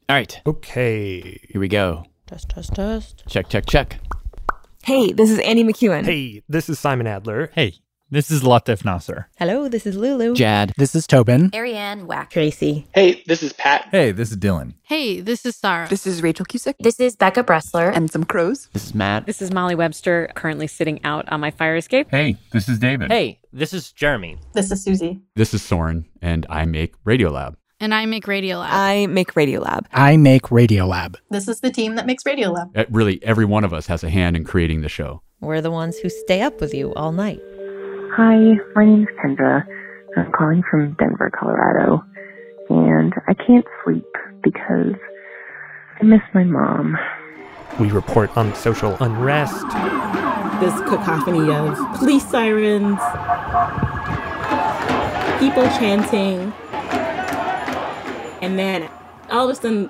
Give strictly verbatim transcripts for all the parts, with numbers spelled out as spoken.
All right. Okay. Here we go. Test, test, test. Check, check, check. Hey, this is Andy McEwen. Hey, this is Simon Adler. Hey, this is Latif Nasser. Hello, this is Lulu. Jad. This is Tobin. Ariane Wack. Tracy. Hey, this is Pat. Hey, this is Dylan. Hey, this is Sarah. This is Rachel Cusick. This is Becca Bressler. And some crows. This is Matt. This is Molly Webster, currently sitting out on my fire escape. Hey, this is David. Hey, this is Jeremy. This is Susie. This is Soren, and I make Radiolab. And I make Radiolab. I make Radiolab. I make Radiolab. This is the team that makes Radiolab. Uh, really, every one of us has a hand in creating the show. We're the ones who stay up with you all night. Hi, my name is Kendra. I'm calling from Denver, Colorado. And I can't sleep because I miss my mom. We report on social unrest. This cacophony of police sirens, people chanting, and then all of a sudden,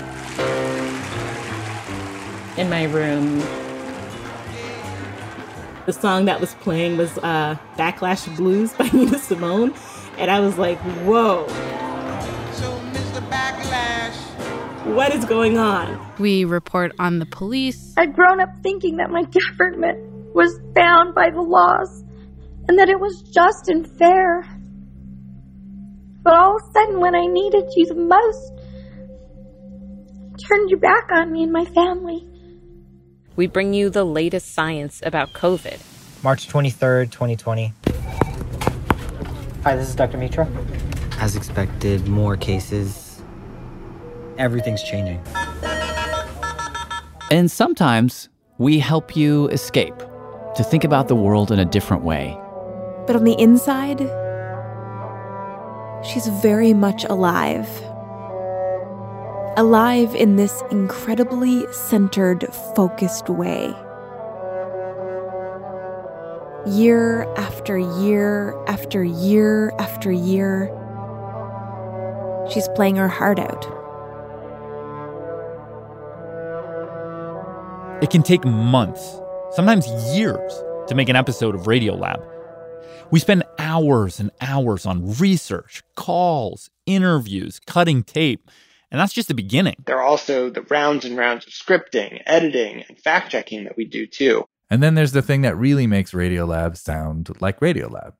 in my room, the song that was playing was uh, Backlash Blues by Nina Simone. And I was like, whoa. So, Mister Backlash, what is going on? We report on the police. I'd grown up thinking that my government was bound by the laws and that it was just and fair. But all of a sudden, when I needed you the most, turned your back on me and my family. We bring you the latest science about COVID. March twenty-third, twenty twenty. Hi, this is Doctor Mitra. As expected, more cases. Everything's changing. And sometimes we help you escape, to think about the world in a different way. But on the inside, she's very much alive. Alive in this incredibly centered, focused way. Year after year after year after year, she's playing her heart out. It can take months, sometimes years, to make an episode of Radiolab. We spend hours and hours on research, calls, interviews, cutting tape. And that's just the beginning. There are also the rounds and rounds of scripting, editing, and fact-checking that we do too. And then there's the thing that really makes Radiolab sound like Radiolab.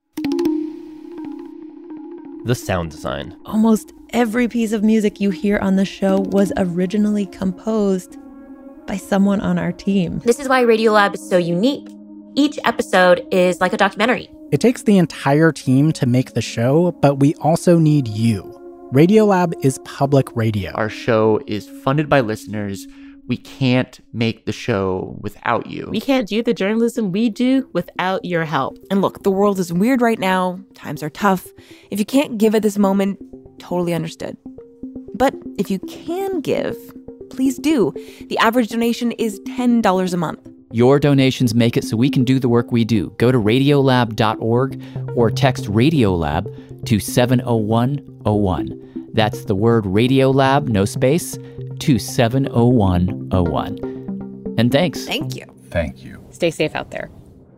The sound design. Almost every piece of music you hear on the show was originally composed by someone on our team. This is why Radiolab is so unique. Each episode is like a documentary. It takes the entire team to make the show, but we also need you. Radiolab is public radio. Our show is funded by listeners. We can't make the show without you. We can't do the journalism we do without your help. And look, the world is weird right now. Times are tough. If you can't give at this moment, totally understood. But if you can give, please do. The average donation is ten dollars a month. Your donations make it so we can do the work we do. Go to radiolab dot org or text Radiolab to seven oh one oh one. That's the word Radiolab, no space, to seven oh one oh one. And thanks. Thank you. Thank you. Stay safe out there.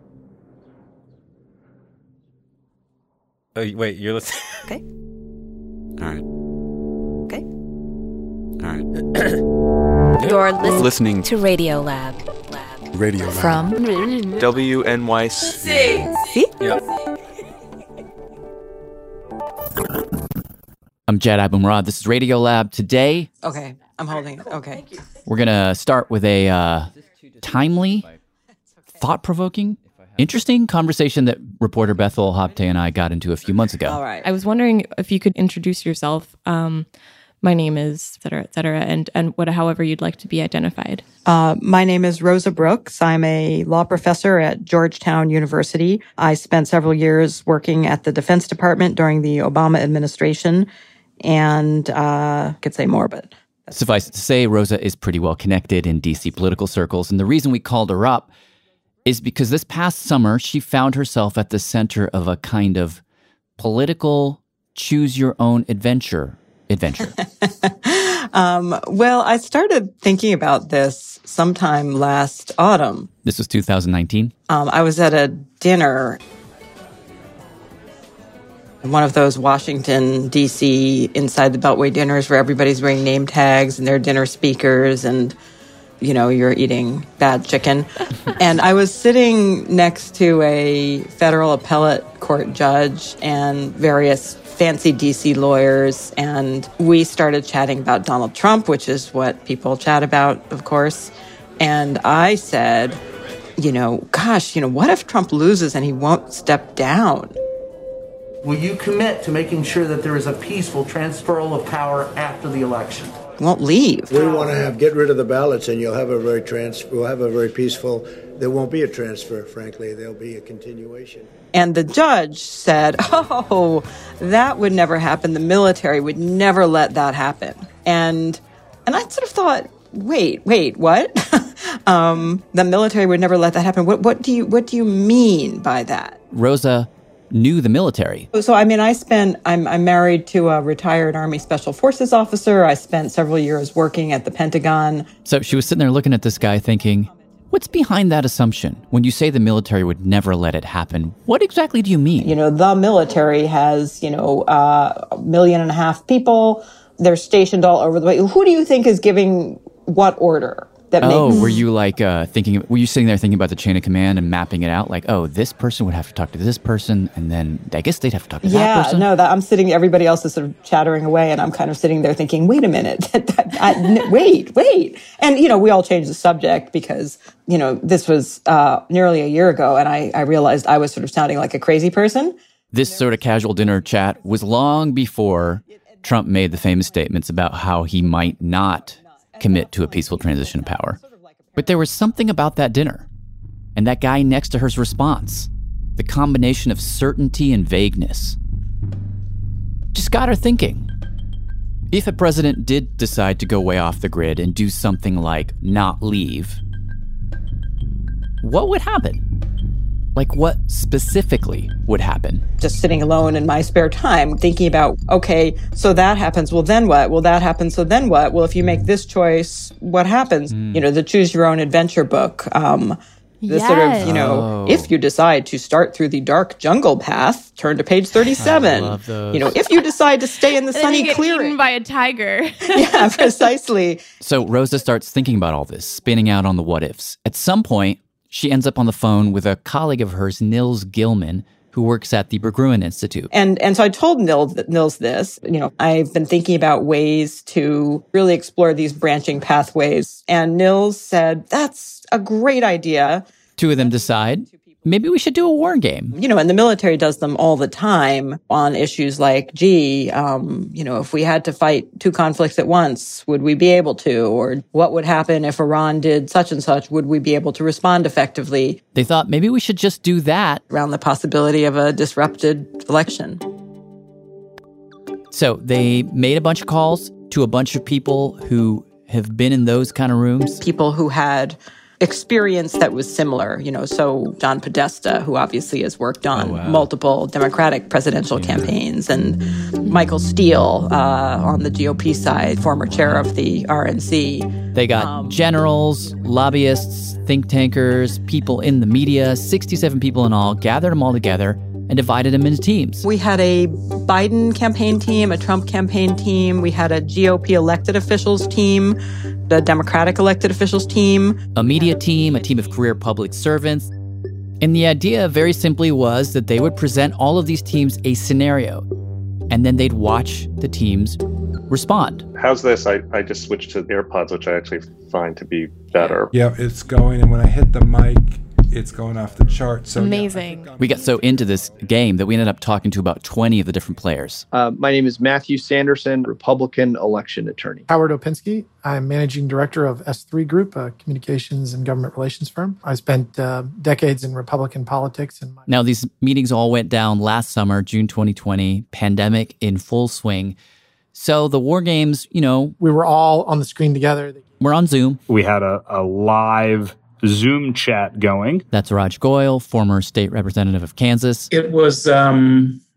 Oh, wait, you're listening? Okay. All right. Okay. All right. You're listening, Listening to Radiolab. Radio From W N Y C. See? Yeah. I'm Jad Abumrad. This is Radiolab. Today, Okay, I'm holding it. Okay. we're going to start with a uh, timely, thought-provoking, interesting conversation that reporter Bethel Hopte and I got into a few months ago. All right. I was wondering if you could introduce yourself. Um, my name is, et cetera, et cetera, and, and what, however you'd like to be identified. Uh, my name is Rosa Brooks. I'm a law professor at Georgetown University. I spent several years working at the Defense Department during the Obama administration, and uh, I could say more, but... Suffice it to say, Rosa is pretty well connected in D C political circles, and the reason we called her up is because this past summer, she found herself at the center of a kind of political choose-your-own-adventure adventure. um, well, I started thinking about this sometime last autumn. This was two thousand nineteen? Um, I was at a dinner. One of those Washington, D C inside the Beltway dinners where everybody's wearing name tags and they're dinner speakers and, you know, you're eating bad chicken. And I was sitting next to a federal appellate court judge and various fancy D C lawyers, and we started chatting about Donald Trump, which is what people chat about, of course. And I said, you know, gosh, you know, what if Trump loses and he won't step down? Will you commit to making sure that there is a peaceful transferal of power after the election? Won't leave. We want to have get rid of the ballots, and you'll have a very trans. We'll have a very peaceful. There won't be a transfer. Frankly, there'll be a continuation. And the judge said, "Oh, that would never happen. The military would never let that happen." And and I sort of thought, wait, wait, what? um, the military would never let that happen. What what do you what do you mean by that? Rosa knew the military. So, I mean, I spent, I'm, I'm married to a retired Army Special Forces officer. I spent several years working at the Pentagon. So she was sitting there looking at this guy thinking, what's behind that assumption? When you say the military would never let it happen, what exactly do you mean? You know, the military has, you know, uh, a million and a half people. They're stationed all over the way. Who do you think is giving what order? That oh, makes... were you like uh, thinking, were you sitting there thinking about the chain of command and mapping it out? Like, oh, this person would have to talk to this person, and then I guess they'd have to talk to yeah, that person? Yeah, no, that, I'm sitting, everybody else is sort of chattering away, and I'm kind of sitting there thinking, wait a minute, I, wait, wait. And, you know, we all changed the subject because, you know, this was uh, nearly a year ago, and I, I realized I was sort of sounding like a crazy person. This sort of casual dinner chat was long before Trump made the famous statements about how he might not commit to a peaceful transition of power. But there was something about that dinner and that guy next to her's response, the combination of certainty and vagueness, just got her thinking. If a president did decide to go way off the grid and do something like not leave, what would happen? Like, what specifically would happen? Just sitting alone in my spare time, thinking about, okay, so that happens. Well, then what? Well, that happens. So then what? Well, if you make this choice, what happens? Mm. You know, the Choose Your Own Adventure book. Um, the yes. sort of, you know, oh. if you decide to start through the dark jungle path, turn to page thirty-seven. I love those. You know, if you decide to stay in the and sunny then you get clearing. Eaten by a tiger. Yeah, precisely. So Rosa starts thinking about all this, spinning out on the what ifs. At some point, she ends up on the phone with a colleague of hers, Nils Gilman, who works at the Berggruen Institute. And and so I told Nils, Nils this, you know, I've been thinking about ways to really explore these branching pathways. And Nils said, that's a great idea. Two of them decide, maybe we should do a war game. You know, and the military does them all the time on issues like, gee, um, you know, if we had to fight two conflicts at once, would we be able to? Or what would happen if Iran did such and such? Would we be able to respond effectively? They thought maybe we should just do that. Around the possibility of a disrupted election. So they made a bunch of calls to a bunch of people who have been in those kind of rooms. People who had experience that was similar, you know, so John Podesta, who obviously has worked on oh, wow. multiple Democratic presidential yeah. campaigns, and Michael Steele uh, on the G O P side, former chair of the R N C. They got um, generals, lobbyists, think tankers, people in the media, sixty-seven people in all, gathered them all together and divided them into teams. We had a Biden campaign team, a Trump campaign team. We had a G O P elected officials team, the Democratic elected officials team. A media team, a team of career public servants. And the idea very simply was that they would present all of these teams a scenario, and then they'd watch the teams respond. How's this? I, I just switched to AirPods, which I actually find to be better. Yeah, it's going, and when I hit the mic, it's going off the chart. So amazing. Yeah, we got so into this game that we ended up talking to about twenty of the different players. Uh, my name is Matthew Sanderson, Republican election attorney. Howard Opinski. I'm managing director of S three Group, a communications and government relations firm. I spent uh, decades in Republican politics. And my- now, these meetings all went down last summer, June twenty twenty, pandemic in full swing. So the war games, you know... We were all on the screen together. We're on Zoom. We had a, a live Zoom chat going. That's Raj Goyal, former state representative of Kansas. It was um,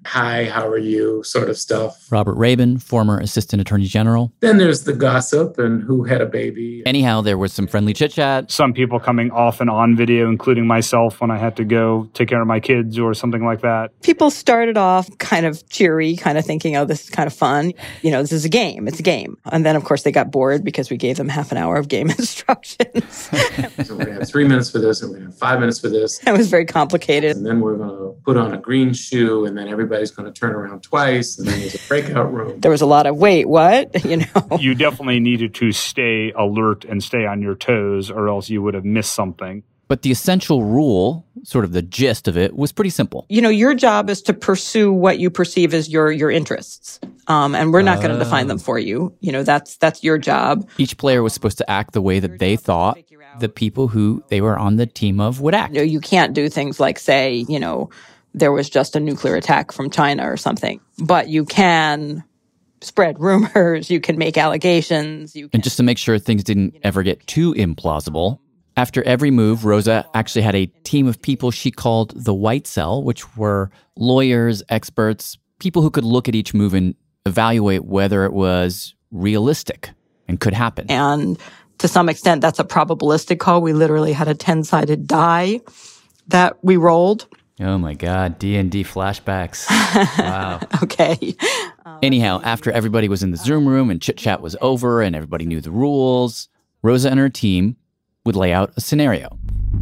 hi, how are you sort of stuff. Robert Rabin, former Assistant Attorney General. Then there's the gossip and who had a baby. Anyhow, there was some friendly chit-chat. Some people coming off and on video, including myself when I had to go take care of my kids or something like that. People started off kind of cheery, kind of thinking, oh, this is kind of fun. You know, this is a game. It's a game. And then, of course, they got bored because we gave them half an hour of game instructions. So we're going to have three minutes for this and we're going to have five minutes for this. It was very complicated. And then we're going to put on a green shoe and then everybody's going to turn around twice, and then there's a breakout room. There was a lot of, wait, what? You know, you definitely needed to stay alert and stay on your toes, or else you would have missed something. But the essential rule, sort of the gist of it, was pretty simple. You know, your job is to pursue what you perceive as your your interests, um, and we're not uh, going to define them for you. You know, that's that's your job. Each player was supposed to act the way that they thought the people who they were on the team of would act. You know, you can't do things like say, you know, there was just a nuclear attack from China or something. But you can spread rumors, you can make allegations. You can, and just to make sure things didn't ever get too implausible, after every move, Rosa actually had a team of people she called the White Cell, which were lawyers, experts, people who could look at each move and evaluate whether it was realistic and could happen. And to some extent, that's a probabilistic call. We literally had a ten-sided die that we rolled. Oh my God, D and D flashbacks. Wow. Okay. Um, Anyhow, after everybody was in the Zoom room and chit-chat was over and everybody knew the rules, Rosa and her team would lay out a scenario.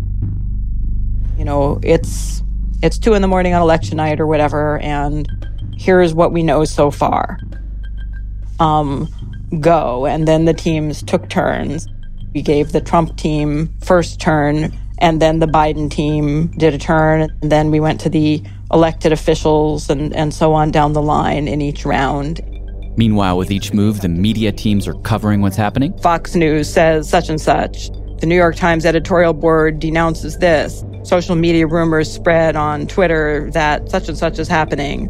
You know, it's it's two in the morning on election night or whatever, and here's what we know so far. Um, go. And then the teams took turns. We gave the Trump team first turn, and then the Biden team did a turn, and then we went to the elected officials and, and so on down the line in each round. Meanwhile, with each move, the media teams are covering what's happening. Fox News says such and such. The New York Times editorial board denounces this. Social media rumors spread on Twitter that such and such is happening.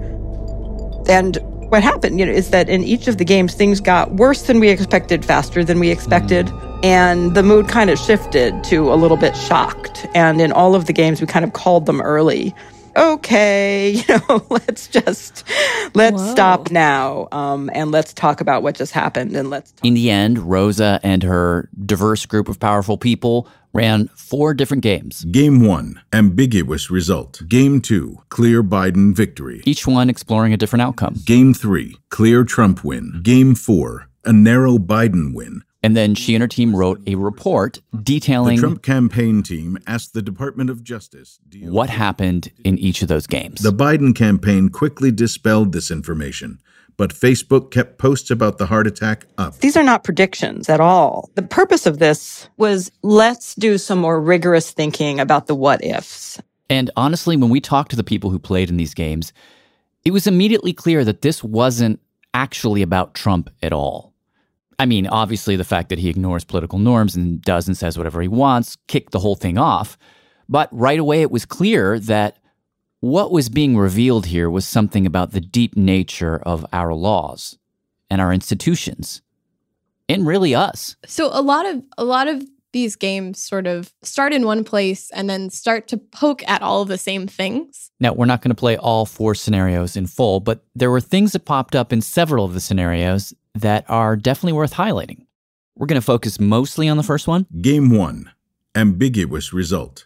And what happened, you know, is that in each of the games, things got worse than we expected, faster than we expected. Mm. And the mood kind of shifted to a little bit shocked. And in all of the games, we kind of called them early. Okay, you know, let's just, let's Whoa. stop now, um, and let's talk about what just happened, and let's talk. In the end, Rosa and her diverse group of powerful people ran four different games. Game one, ambiguous result. Game two, clear Biden victory. Each one exploring a different outcome. Game three, clear Trump win. Game four, a narrow Biden win. And then she and her team wrote a report detailing... The Trump campaign team asked the Department of Justice... what happened in each of those games. The Biden campaign quickly dispelled this information, but Facebook kept posts about the heart attack up. These are not predictions at all. The purpose of this was, let's do some more rigorous thinking about the what-ifs. And honestly, when we talked to the people who played in these games, it was immediately clear that this wasn't actually about Trump at all. I mean, obviously, the fact that he ignores political norms and does and says whatever he wants kicked the whole thing off. But right away, it was clear that what was being revealed here was something about the deep nature of our laws and our institutions, and really us. So a lot of a lot of these games sort of start in one place and then start to poke at all of the same things. Now, we're not going to play all four scenarios in full, but there were things that popped up in several of the scenarios that are definitely worth highlighting. We're going to focus mostly on the first one. Game one, ambiguous result.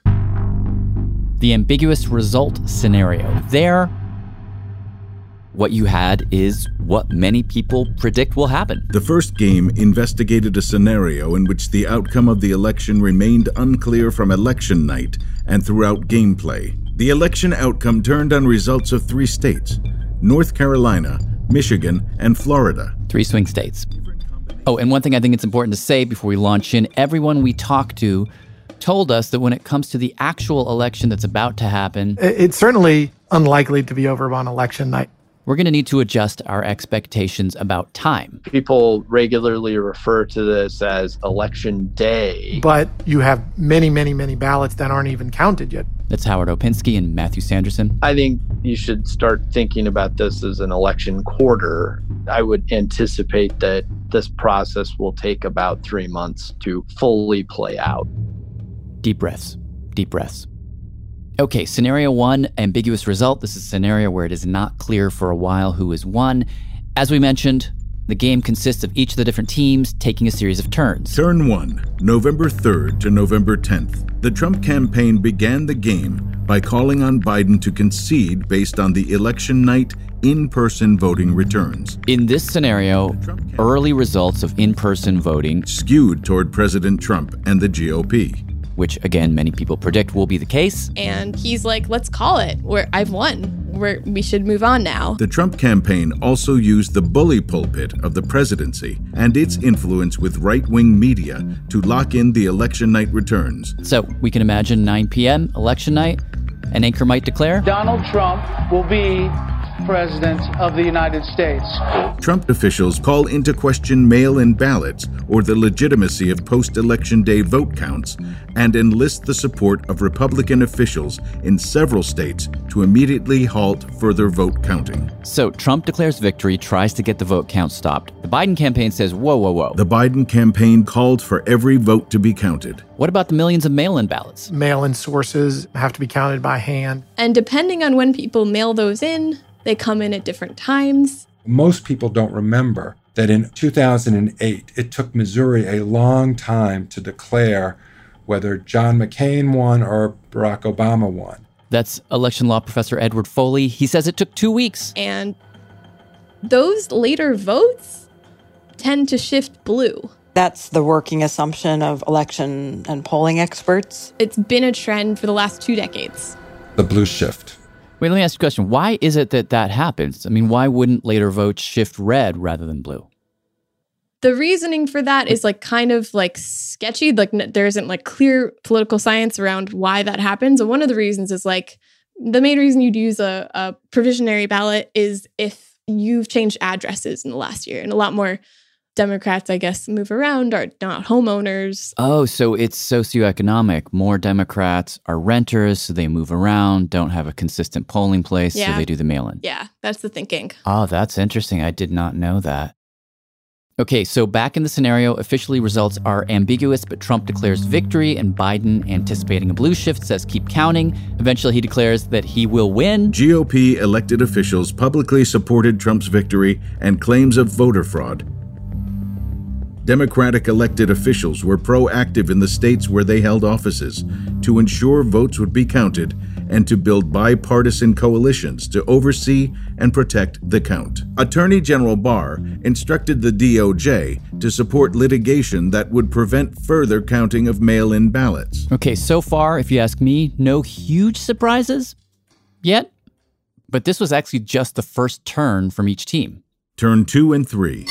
The ambiguous result scenario. There, what you had is what many people predict will happen. The first game investigated a scenario in which the outcome of the election remained unclear from election night and throughout gameplay. The election outcome turned on results of three states: North Carolina, Michigan, and Florida. Three swing states. Oh, and one thing I think it's important to say before we launch in, everyone we talked to told us that when it comes to the actual election that's about to happen... It's certainly unlikely to be over on election night. We're going to need to adjust our expectations about time. People regularly refer to this as election day. But you have many, many, many ballots that aren't even counted yet. That's Howard Opinski and Matthew Sanderson. I think you should start thinking about this as an election quarter. I would anticipate that this process will take about three months to fully play out. Deep breaths. Deep breaths. Okay, scenario one, ambiguous result. This is a scenario where it is not clear for a while who has won. As we mentioned, the game consists of each of the different teams taking a series of turns. Turn one, November third to November tenth. The Trump campaign began the game by calling on Biden to concede based on the election night in-person voting returns. In this scenario, early results of in-person voting skewed toward President Trump and the G O P. Which, again, many people predict will be the case. And he's like, let's call it. We're, I've won. We're, we should move on now. The Trump campaign also used the bully pulpit of the presidency and its influence with right-wing media to lock in the election night returns. So we can imagine nine p.m., election night, an anchor might declare, Donald Trump will be President of the United States. Trump officials call into question mail-in ballots or the legitimacy of post-election day vote counts and enlist the support of Republican officials in several states to immediately halt further vote counting. So Trump declares victory, tries to get the vote count stopped. The Biden campaign says, whoa, whoa, whoa. The Biden campaign called for every vote to be counted. What about the millions of mail-in ballots? Mail-in sources have to be counted by hand. And depending on when people mail those in, they come in at different times. Most people don't remember that in two thousand eight, it took Missouri a long time to declare whether John McCain won or Barack Obama won. That's election law professor Edward Foley. He says it took two weeks. And those later votes tend to shift blue. That's the working assumption of election and polling experts. It's been a trend for the last two decades. The blue shift. Wait, let me ask you a question. Why is it that that happens? I mean, why wouldn't later votes shift red rather than blue? The reasoning for that is like kind of like sketchy. Like there isn't like clear political science around why that happens. And one of the reasons is like the main reason you'd use a, a provisionary ballot is if you've changed addresses in the last year. And a lot more Democrats, I guess, move around, are not homeowners. Oh, so it's socioeconomic. More Democrats are renters, so they move around, don't have a consistent polling place, yeah. so they do the mail-in. Yeah, that's the thinking. Oh, that's interesting. I did not know that. Okay, so back in the scenario, officially results are ambiguous, but Trump declares victory, and Biden, anticipating a blue shift, says keep counting. Eventually, he declares that he will win. G O P elected officials publicly supported Trump's victory and claims of voter fraud. Democratic elected officials were proactive in the states where they held offices to ensure votes would be counted and to build bipartisan coalitions to oversee and protect the count. Attorney General Barr instructed the D O J to support litigation that would prevent further counting of mail-in ballots. Okay, so far, if you ask me, no huge surprises yet, but this was actually just the first turn from each team. Turn two and three.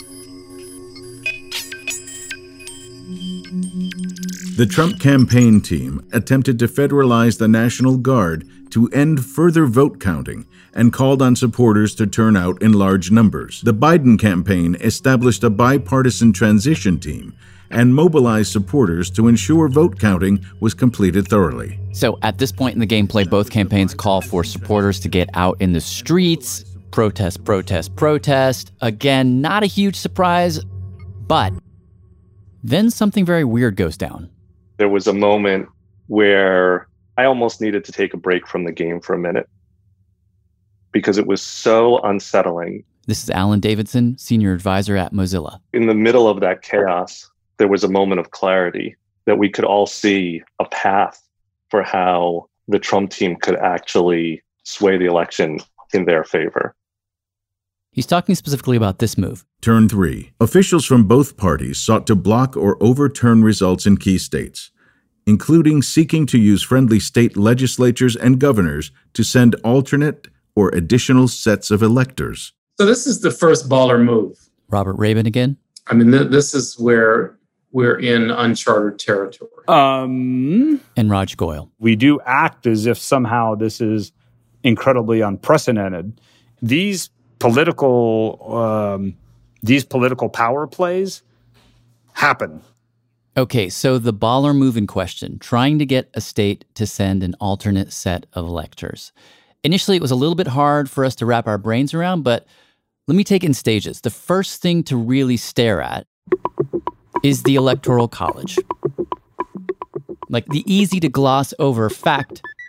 The Trump campaign team attempted to federalize the National Guard to end further vote counting and called on supporters to turn out in large numbers. The Biden campaign established a bipartisan transition team and mobilized supporters to ensure vote counting was completed thoroughly. So at this point in the gameplay, both campaigns call for supporters to get out in the streets, protest, protest, protest. Again, not a huge surprise, but then something very weird goes down. There was a moment where I almost needed to take a break from the game for a minute because it was so unsettling. This is Alan Davidson, senior advisor at Mozilla. In the middle of that chaos, there was a moment of clarity that we could all see a path for how the Trump team could actually sway the election in their favor. He's talking specifically about this move. Turn three. Officials from both parties sought to block or overturn results in key states, including seeking to use friendly state legislatures and governors to send alternate or additional sets of electors. So this is the first baller move. Robert Rabin again? I mean, th- this is where we're in uncharted territory. Um, and Raj Goyal. We do act as if somehow this is incredibly unprecedented. These political um, these political power plays happen. Okay, so the baller move in question, trying to get a state to send an alternate set of electors. Initially, it was a little bit hard for us to wrap our brains around, but let me take it in stages. The first thing to really stare at is the Electoral College. Like the easy to gloss over fact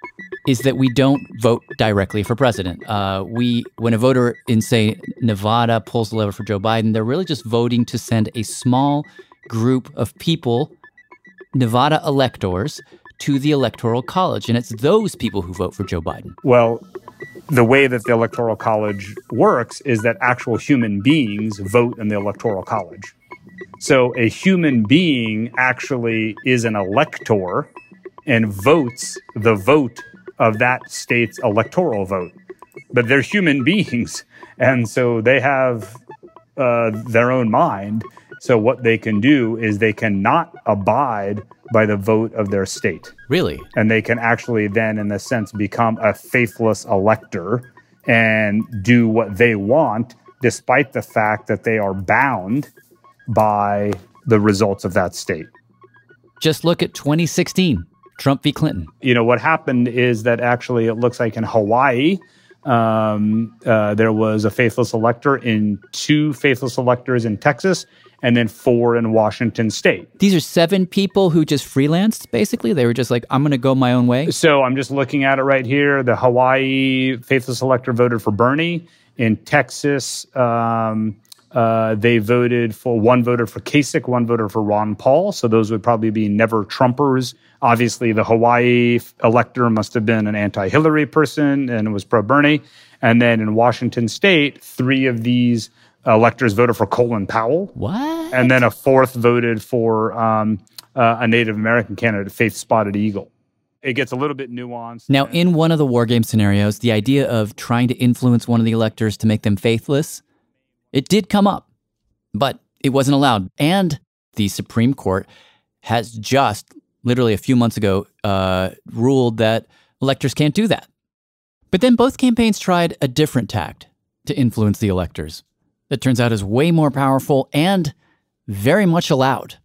is that we don't vote directly for president. Uh, we, when a voter in, say, Nevada pulls the lever for Joe Biden, they're really just voting to send a small group of people, Nevada electors, to the Electoral College. And it's those people who vote for Joe Biden. Well, the way that the Electoral College works is that actual human beings vote in the Electoral College. So a human being actually is an elector and votes the vote of that state's electoral vote. But they're human beings, and so they have uh, their own mind. So what they can do is they cannot abide by the vote of their state. Really? And they can actually then, in a sense, become a faithless elector and do what they want, despite the fact that they are bound by the results of that state. Just look at twenty sixteen. Trump v. Clinton. You know, what happened is that actually it looks like in Hawaii, um, uh, there was a faithless elector, in two faithless electors in Texas, and then four in Washington state. These are seven people who just freelanced, basically? They were just like, I'm going to go my own way? So I'm just looking at it right here. The Hawaii faithless elector voted for Bernie. In Texas, um, uh, they voted for, one voted for Kasich, one voted for Ron Paul. So those would probably be never Trumpers. Obviously, the Hawaii elector must have been an anti-Hillary person and was pro-Bernie. And then in Washington state, three of these electors voted for Colin Powell. What? And then a fourth voted for um, uh, a Native American candidate, Faith Spotted Eagle. It gets a little bit nuanced. Now, in one of the war game scenarios, the idea of trying to influence one of the electors to make them faithless, it did come up, but it wasn't allowed. And the Supreme Court has just, literally a few months ago, uh, ruled that electors can't do that. But then both campaigns tried a different tact to influence the electors that turns out is way more powerful and very much allowed.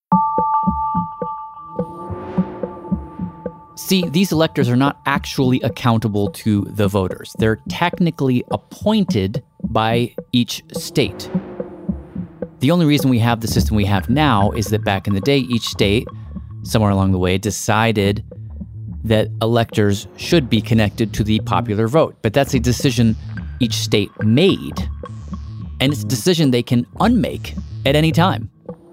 See, these electors are not actually accountable to the voters. They're technically appointed by each state. The only reason we have the system we have now is that back in the day, each state, somewhere along the way, decided that electors should be connected to the popular vote. But that's a decision each state made. And it's a decision they can unmake at any time.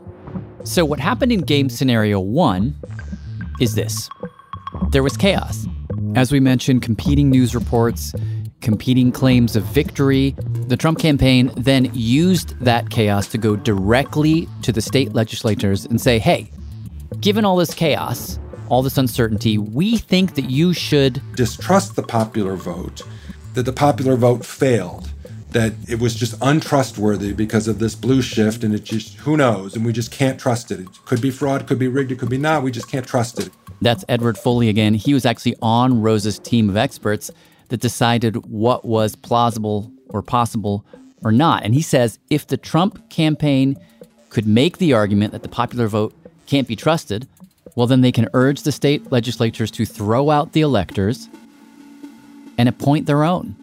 So what happened in game scenario one is this. There was chaos. As we mentioned, competing news reports, competing claims of victory. The Trump campaign then used that chaos to go directly to the state legislatures and say, hey, given all this chaos, all this uncertainty, we think that you should distrust the popular vote, that the popular vote failed, that it was just untrustworthy because of this blue shift, and it just, who knows, and we just can't trust it. It could be fraud, could be rigged, it could be not, we just can't trust it. That's Edward Foley again. He was actually on Rose's team of experts that decided what was plausible or possible or not. And he says if the Trump campaign could make the argument that the popular vote can't be trusted, well, then they can urge the state legislatures to throw out the electors and appoint their own.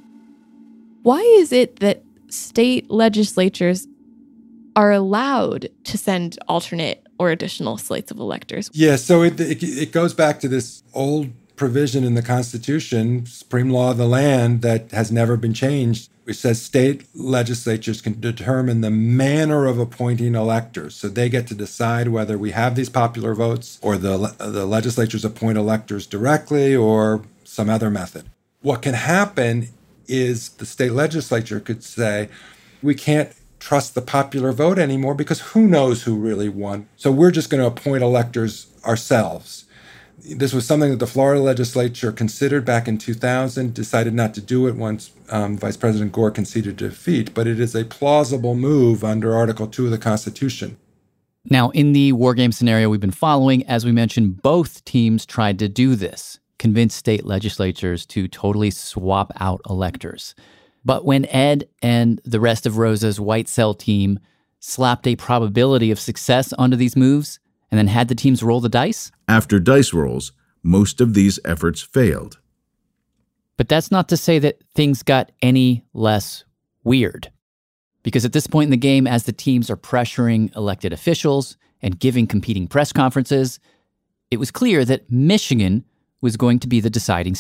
Why is it that state legislatures are allowed to send alternate or additional slates of electors? Yeah, so it, it it goes back to this old provision in the Constitution, Supreme Law of the Land, that has never been changed, which says state legislatures can determine the manner of appointing electors. So they get to decide whether we have these popular votes or the the legislatures appoint electors directly or some other method. What can happen is the state legislature could say, we can't trust the popular vote anymore because who knows who really won. So we're just going to appoint electors ourselves. This was something that the Florida legislature considered back in two thousand, decided not to do it once um, Vice President Gore conceded defeat, but it is a plausible move under Article two of the Constitution. Now, in the war game scenario we've been following, as we mentioned, both teams tried to do this, convince state legislatures to totally swap out electors. But when Ed and the rest of Rosa's white cell team slapped a probability of success onto these moves and then had the teams roll the dice? After dice rolls, most of these efforts failed. But that's not to say that things got any less weird. Because at this point in the game, as the teams are pressuring elected officials and giving competing press conferences, it was clear that Michigan was going to be the deciding state.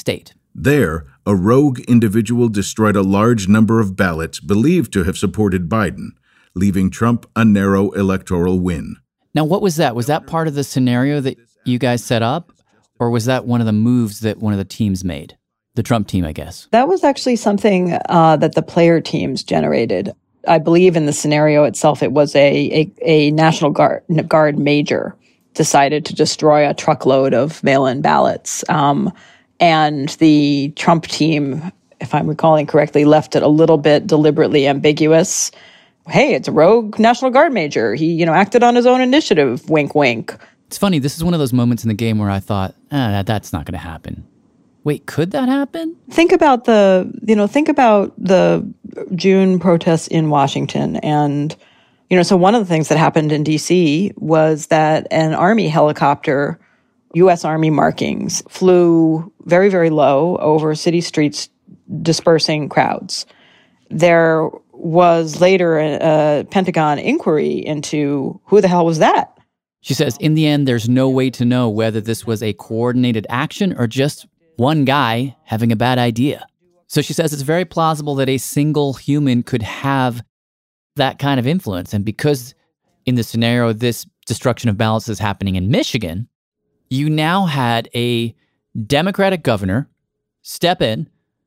There, a rogue individual destroyed a large number of ballots believed to have supported Biden, leaving Trump a narrow electoral win. Now, what was that? Was that part of the scenario that you guys set up? Or was that one of the moves that one of the teams made? The Trump team, I guess. That was actually something uh, that the player teams generated. I believe in the scenario itself, it was a, a, a National Guard, Guard major decided to destroy a truckload of mail-in ballots. Um, and the Trump team, if I'm recalling correctly, left it a little bit deliberately ambiguous. Hey, it's a rogue National Guard major. He, you know, acted on his own initiative. Wink, wink. It's funny. This is one of those moments in the game where I thought, ah, that, that's not going to happen. Wait, could that happen? Think about the, you know, think about the June protests in Washington. And, you know, so one of the things that happened in D C was that an Army helicopter, U S Army markings, flew very, very low over city streets, dispersing crowds. There was later a, a Pentagon inquiry into who the hell was that? She says, in the end, there's no way to know whether this was a coordinated action or just one guy having a bad idea. So she says it's very plausible that a single human could have that kind of influence. And because in the scenario, this destruction of ballots is happening in Michigan, you now had a Democratic governor step in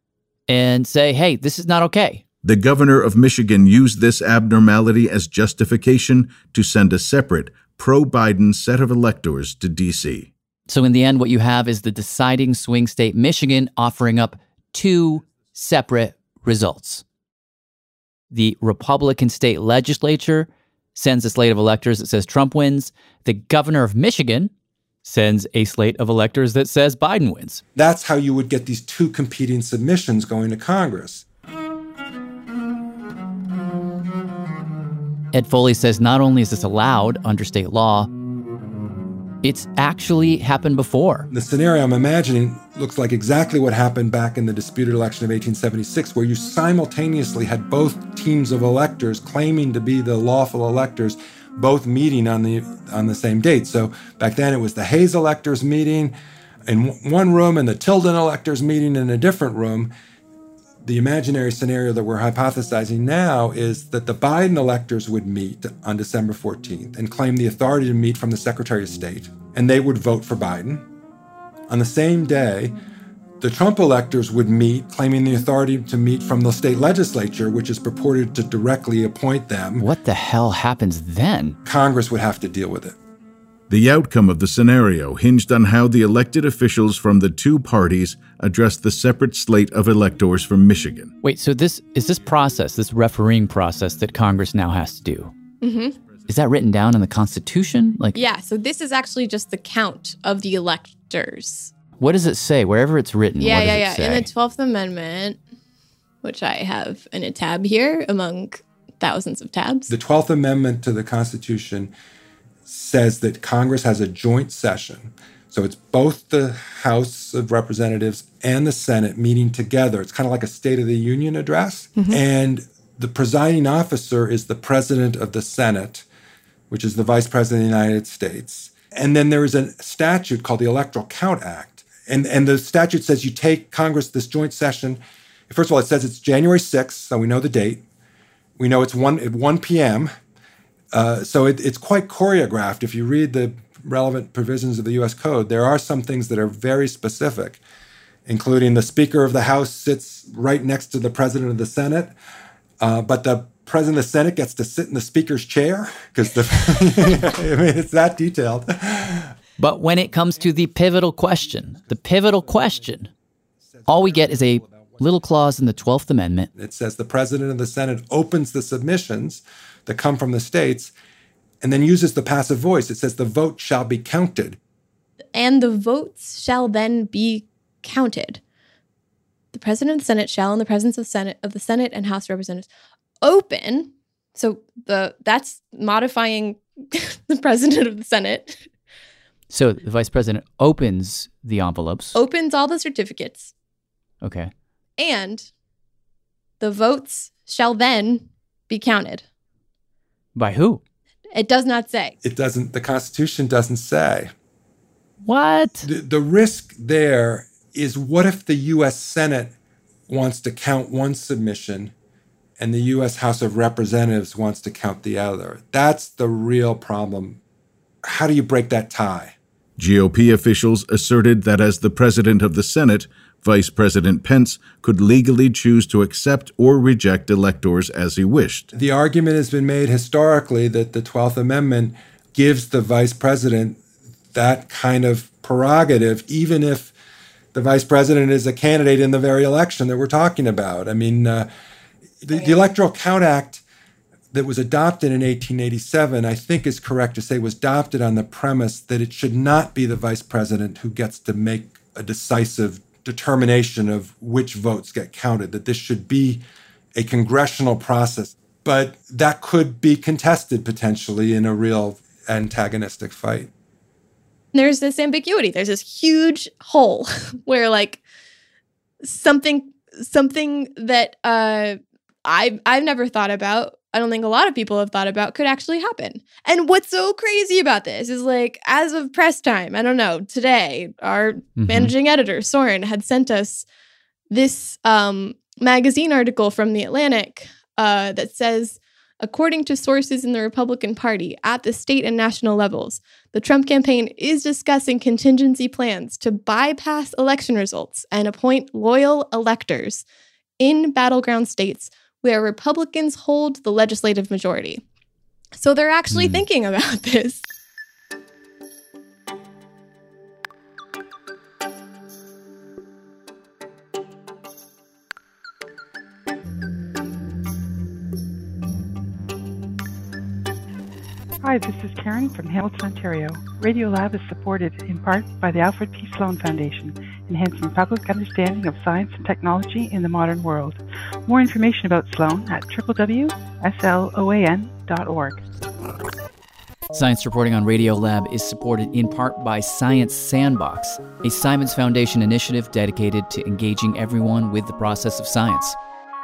and say, hey, this is not okay. The governor of Michigan used this abnormality as justification to send a separate pro-Biden set of electors to D C. So in the end, what you have is the deciding swing state, Michigan, offering up two separate results. The Republican state legislature sends a slate of electors that says Trump wins. The governor of Michigan sends a slate of electors that says Biden wins. That's how you would get these two competing submissions going to Congress. Ed Foley says not only is this allowed under state law, it's actually happened before. The scenario I'm imagining looks like exactly what happened back in the disputed election of eighteen seventy-six, where you simultaneously had both teams of electors claiming to be the lawful electors, both meeting on the on the same date. So back then it was the Hayes electors meeting in one room and the Tilden electors meeting in a different room. The imaginary scenario that we're hypothesizing now is that the Biden electors would meet on December fourteenth and claim the authority to meet from the Secretary of State, and they would vote for Biden. On the same day, the Trump electors would meet, claiming the authority to meet from the state legislature, which is purported to directly appoint them. What the hell happens then? Congress would have to deal with it. The outcome of the scenario hinged on how the elected officials from the two parties addressed the separate slate of electors from Michigan. Wait, so this is this process, this refereeing process that Congress now has to do. Mm-hmm. Is that written down in the Constitution? Like, yeah, so this is actually just the count of the electors. What does it say? Wherever it's written, Yeah, what yeah, does yeah. it say? In the twelfth Amendment, which I have in a tab here among thousands of tabs. The twelfth Amendment to the Constitution says that Congress has a joint session. So it's both the House of Representatives and the Senate meeting together. It's kind of like a State of the Union address. Mm-hmm. And the presiding officer is the President of the Senate, which is the Vice President of the United States. And then there is a statute called the Electoral Count Act. And, and the statute says you take Congress, this joint session. First of all, it says it's January sixth, so we know the date. We know it's one at one p.m., Uh, so it, it's quite choreographed. If you read the relevant provisions of the U S Code, there are some things that are very specific, including the Speaker of the House sits right next to the President of the Senate, uh, but the President of the Senate gets to sit in the Speaker's chair, because the I mean, it's that detailed. But when it comes to the pivotal question, the pivotal question, all we get is a little clause in the twelfth Amendment. It says the President of the Senate opens the submissions that come from the states, and then uses the passive voice. It says the vote shall be counted. And the votes shall then be counted. The President of the Senate shall, in the presence of Senate of the Senate and House of Representatives, open. So the that's modifying the President of the Senate. So the Vice President opens the envelopes. Opens all the certificates. Okay. And the votes shall then be counted. By who? It does not say. It doesn't, the Constitution doesn't say. What? The, the risk there is what if the U S Senate wants to count one submission and the U S House of Representatives wants to count the other? That's the real problem. How do you break that tie? G O P officials asserted that as the president of the Senate, Vice President Pence could legally choose to accept or reject electors as he wished. The argument has been made historically that the twelfth Amendment gives the vice president that kind of prerogative, even if the vice president is a candidate in the very election that we're talking about. I mean, uh, the, the Electoral Count Act that was adopted in eighteen eighty-seven, I think is correct to say, was adopted on the premise that it should not be the vice president who gets to make a decisive determination of which votes get counted, that this should be a congressional process. But that could be contested potentially in a real antagonistic fight. There's this ambiguity. There's this huge hole where like something something that uh, I've, I've never thought about, I don't think a lot of people have thought about, could actually happen. And what's so crazy about this is like, as of press time, I don't know, today, our mm-hmm. managing editor, Soren, had sent us this um, magazine article from The Atlantic uh, that says, according to sources in the Republican Party at the state and national levels, the Trump campaign is discussing contingency plans to bypass election results and appoint loyal electors in battleground states where Republicans hold the legislative majority. So they're actually mm. thinking about this. Hi, this is Karen from Hamilton, Ontario. Radiolab is supported in part by the Alfred P. Sloan Foundation, enhancing public understanding of science and technology in the modern world. More information about Sloan at w w w dot sloan dot org. Science reporting on Radiolab is supported in part by Science Sandbox, a Simons Foundation initiative dedicated to engaging everyone with the process of science.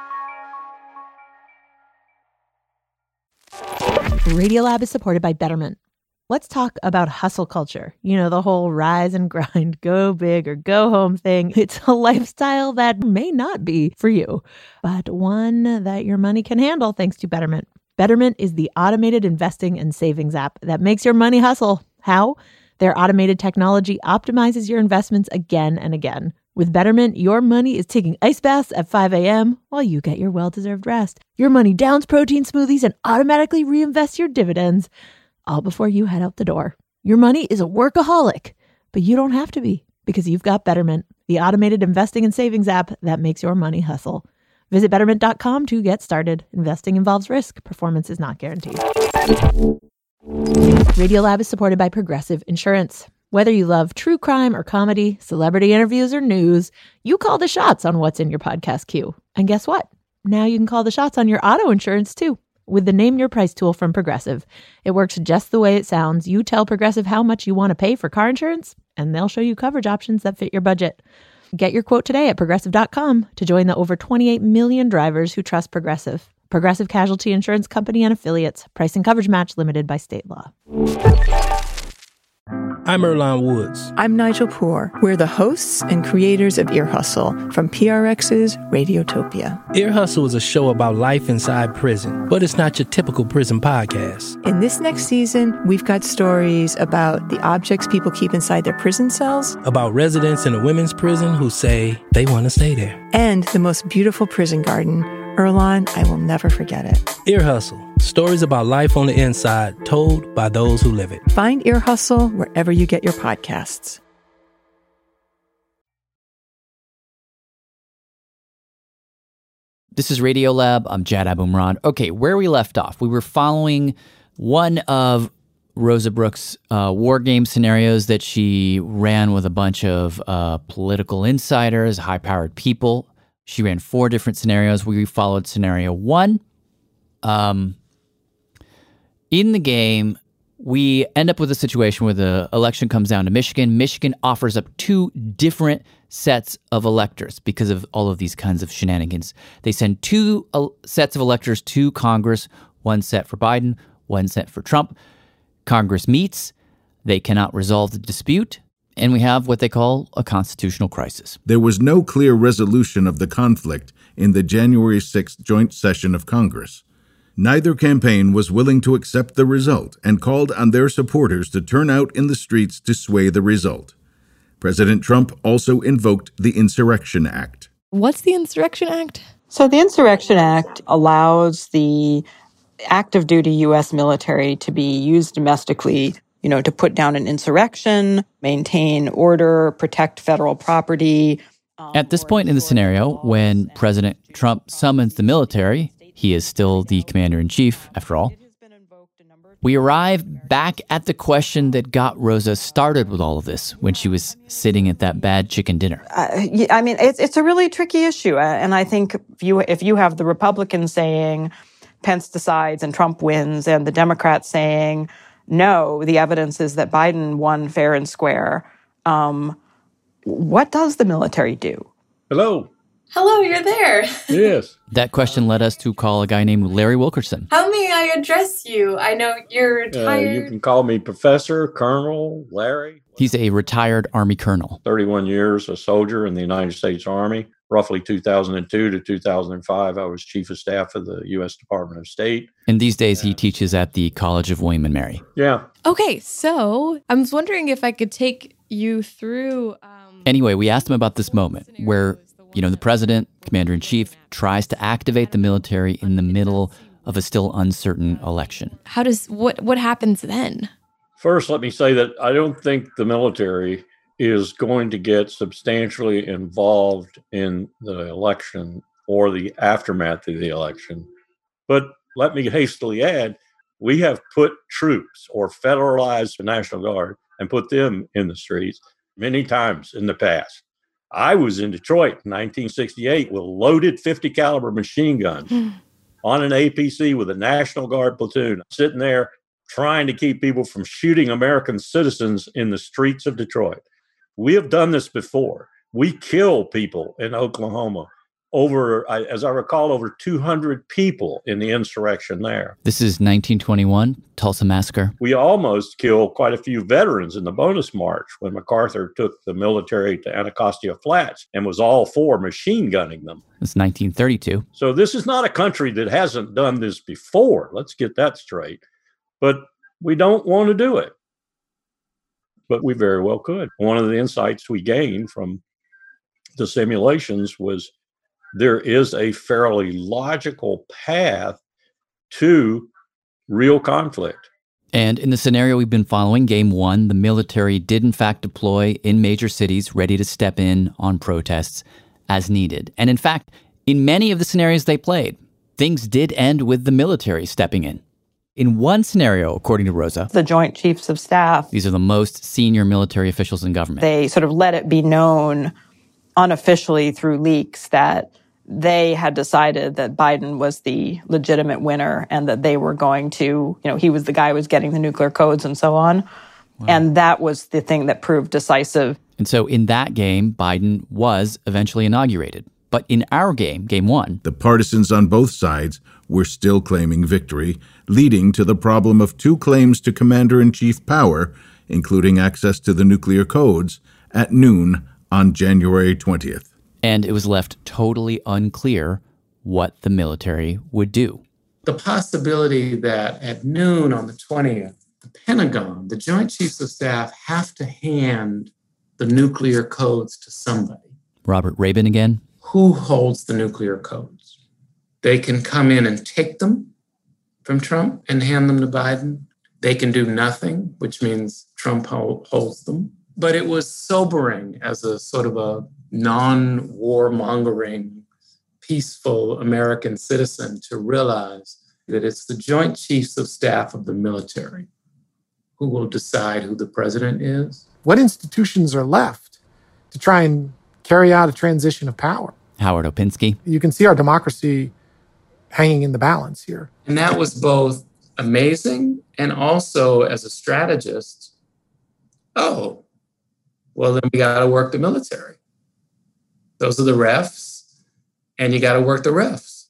Radiolab is supported by Betterment. Let's talk about hustle culture. You know, the whole rise and grind, go big or go home thing. It's a lifestyle that may not be for you, but one that your money can handle thanks to Betterment. Betterment is the automated investing and savings app that makes your money hustle. How? Their automated technology optimizes your investments again and again. With Betterment, your money is taking ice baths at five a.m. while you get your well-deserved rest. Your money downs protein smoothies and automatically reinvests your dividends, all before you head out the door. Your money is a workaholic, but you don't have to be, because you've got Betterment, the automated investing and savings app that makes your money hustle. Visit betterment dot com to get started. Investing involves risk. Performance is not guaranteed. Radiolab is supported by Progressive Insurance. Whether you love true crime or comedy, celebrity interviews or news, you call the shots on what's in your podcast queue. And guess what? Now you can call the shots on your auto insurance too, with the Name Your Price tool from Progressive. It works just the way it sounds. You tell Progressive how much you want to pay for car insurance, and they'll show you coverage options that fit your budget. Get your quote today at progressive dot com to join the over twenty-eight million drivers who trust Progressive. Progressive Casualty Insurance Company and Affiliates. Price and coverage match limited by state law. I'm Earlonne Woods. I'm Nigel Poor. We're the hosts and creators of Ear Hustle from P R X's Radiotopia. Ear Hustle is a show about life inside prison, but it's not your typical prison podcast. In this next season, we've got stories about the objects people keep inside their prison cells, about residents in a women's prison who say they want to stay there, and the most beautiful prison garden. Earlonne, I will never forget it. Ear Hustle. Stories about life on the inside, told by those who live it. Find Ear Hustle wherever you get your podcasts. This is Radiolab. I'm Jad Abumrad. Okay, where we left off, we were following one of Rosa Brooks' uh, war game scenarios that she ran with a bunch of uh, political insiders, high-powered people. She ran four different scenarios. We followed scenario one. Um, in the game, we end up with a situation where the election comes down to Michigan. Michigan offers up two different sets of electors because of all of these kinds of shenanigans. They send two uh, sets of electors to Congress, one set for Biden, one set for Trump. Congress meets. They cannot resolve the dispute. And we have what they call a constitutional crisis. There was no clear resolution of the conflict in the January sixth joint session of Congress. Neither campaign was willing to accept the result and called on their supporters to turn out in the streets to sway the result. President Trump also invoked the Insurrection Act. What's the Insurrection Act? So the Insurrection Act allows the active duty U S military to be used domestically, you know, to put down an insurrection, maintain order, protect federal property. At this point in the scenario, when President Trump summons the military, he is still the commander-in-chief, after all, we arrive back at the question that got Rosa started with all of this when she was sitting at that bad chicken dinner. Uh, I mean, it's it's a really tricky issue. And I think if you, if you have the Republicans saying Pence decides and Trump wins, and the Democrats saying, no, the evidence is that Biden won fair and square, um, what does the military do? Hello. Hello, you're there. Yes. That question led us to call a guy named Larry Wilkerson. How may I address you? I know you're retired. Uh, you can call me Professor, Colonel, Larry. He's a retired Army colonel. thirty-one years a soldier in the United States Army. Roughly two thousand two to two thousand five, I was Chief of Staff of the U S Department of State. And these days, he teaches at the College of William and Mary. Yeah. Okay, so I was wondering if I could take you through... Um, anyway, we asked him about this moment where, you know, the president, commander-in-chief, tries to activate the military in the middle of a still uncertain election. How does... What, what happens then? First, let me say that I don't think the military is going to get substantially involved in the election or the aftermath of the election. But let me hastily add, we have put troops or federalized the National Guard and put them in the streets many times in the past. I was in Detroit in nineteen sixty-eight with loaded fifty caliber machine guns on an A P C with a National Guard platoon, sitting there trying to keep people from shooting American citizens in the streets of Detroit. We have done this before. We kill people in Oklahoma. Over, as I recall, over two hundred people in the insurrection there. This is nineteen twenty-one, Tulsa Massacre. We almost killed quite a few veterans in the Bonus March when MacArthur took the military to Anacostia Flats and was all for machine gunning them. It's nineteen thirty-two. So this is not a country that hasn't done this before. Let's get that straight. But we don't want to do it. But we very well could. One of the insights we gained from the simulations was there is a fairly logical path to real conflict. And in the scenario we've been following, game one, the military did in fact deploy in major cities, ready to step in on protests as needed. And in fact, in many of the scenarios they played, things did end with the military stepping in. In one scenario, according to Rosa, the Joint Chiefs of Staff, these are the most senior military officials in government. They sort of let it be known unofficially through leaks that they had decided that Biden was the legitimate winner and that they were going to, you know, he was the guy who was getting the nuclear codes and so on. Wow. And that was the thing that proved decisive. And so in that game, Biden was eventually inaugurated. But in our game, game one, the partisans on both sides were still claiming victory, leading to the problem of two claims to commander-in-chief power, including access to the nuclear codes, at noon on January twentieth. And it was left totally unclear what the military would do. The possibility that at noon on the twentieth, the Pentagon, the Joint Chiefs of Staff, have to hand the nuclear codes to somebody. Robert Rabin again. Who holds the nuclear codes? They can come in and take them from Trump and hand them to Biden. They can do nothing, which means Trump holds them. But it was sobering as a sort of a non-warmongering, peaceful American citizen to realize that it's the Joint Chiefs of Staff of the military who will decide who the president is. What institutions are left to try and carry out a transition of power? Howard Opinski. You can see our democracy hanging in the balance here. And that was both amazing and also, as a strategist, oh, well, then we got to work the military. Those are the refs, and you got to work the refs.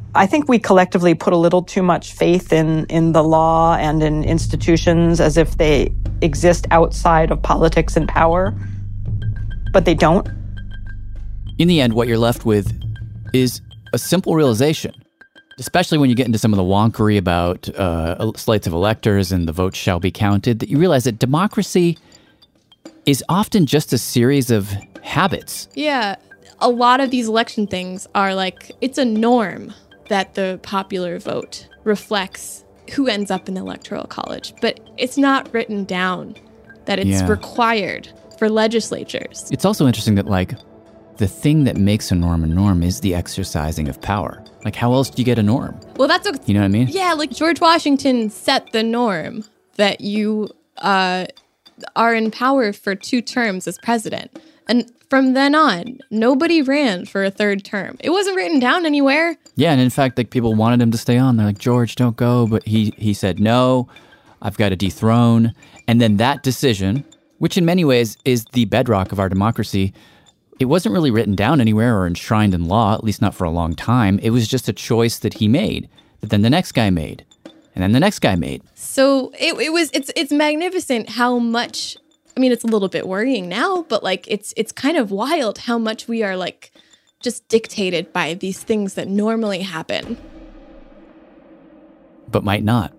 I think we collectively put a little too much faith in, in the law and in institutions as if they exist outside of politics and power, but they don't. In the end, what you're left with is a simple realization, especially when you get into some of the wonkery about uh, slates of electors and the votes shall be counted, that you realize that democracy is often just a series of habits. Yeah, a lot of these election things are like, it's a norm that the popular vote reflects who ends up in the Electoral College, but it's not written down that it's Yeah. required for legislatures. It's also interesting that, like, the thing that makes a norm a norm is the exercising of power. Like, how else do you get a norm? Well, that's what... You know what I mean? Yeah, like George Washington set the norm that you uh, are in power for two terms as president. And from then on, nobody ran for a third term. It wasn't written down anywhere. Yeah, and in fact, like, people wanted him to stay on. They're like, George, don't go. But he, he said, no, I've got to dethrone. And then that decision, which in many ways is the bedrock of our democracy, it wasn't really written down anywhere or enshrined in law, at least not for a long time. It was just a choice that he made, that then the next guy made, and then the next guy made. So it, it was it's it's magnificent how much, I mean, it's a little bit worrying now, but like it's it's kind of wild how much we are like just dictated by these things that normally happen. But might not.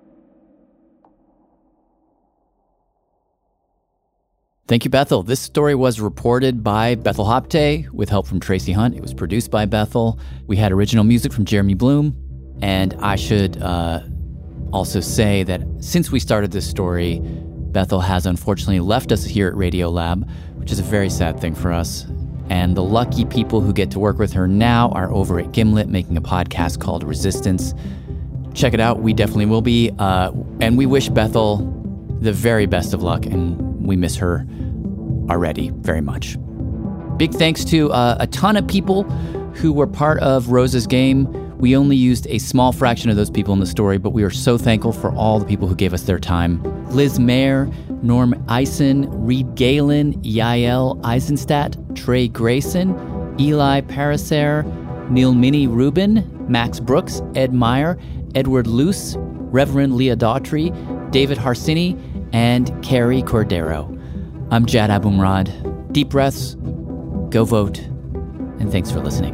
Thank you, Bethel. This story was reported by Bethel Hopte with help from Tracy Hunt. It was produced by Bethel. We had original music from Jeremy Bloom. And I should uh, also say that since we started this story, Bethel has unfortunately left us here at Radiolab, which is a very sad thing for us. And the lucky people who get to work with her now are over at Gimlet making a podcast called Resistance. Check it out. We definitely will be. Uh, and we wish Bethel the very best of luck, and we miss her already very much. Big thanks to uh, a ton of people who were part of Rosa's game. We only used a small fraction of those people in the story, but we are so thankful for all the people who gave us their time. Liz Mayer, Norm Eisen, Reed Galen, Yael Eisenstadt, Trey Grayson, Eli Paraser, Neil Minnie Rubin, Max Brooks, Ed Meyer, Edward Luce, Reverend Leah Daughtry, David Harsini, and Carrie Cordero. I'm Jad Abumrad. Deep breaths, go vote, and thanks for listening.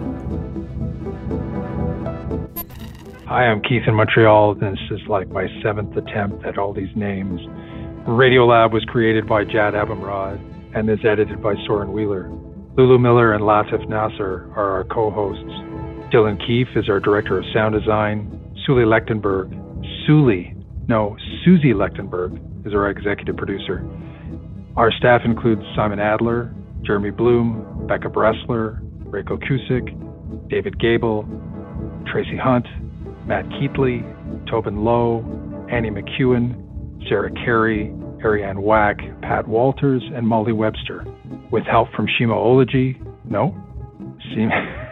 Hi, I'm Keith in Montreal. This is like my seventh attempt at all these names. Radiolab was created by Jad Abumrad and is edited by Soren Wheeler. Lulu Miller and Latif Nasser are our co-hosts. Dylan Keefe is our director of sound design. Suli Lechtenberg, Suli, no, Susie Lechtenberg is our executive producer. Our staff includes Simon Adler, Jeremy Bloom, Becca Bressler, Reiko Cusick, David Gable, Tracy Hunt, Matt Keatley, Tobin Lowe, Annie McEwen, Sarah Carey, Ariane Wack, Pat Walters, and Molly Webster, with help from Shima Ology, no, Shima,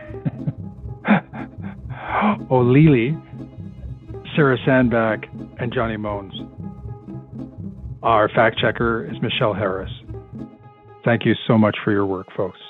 O'Leary, Sarah Sandback, and Johnny Mones. Our fact checker is Michelle Harris. Thank you so much for your work, folks.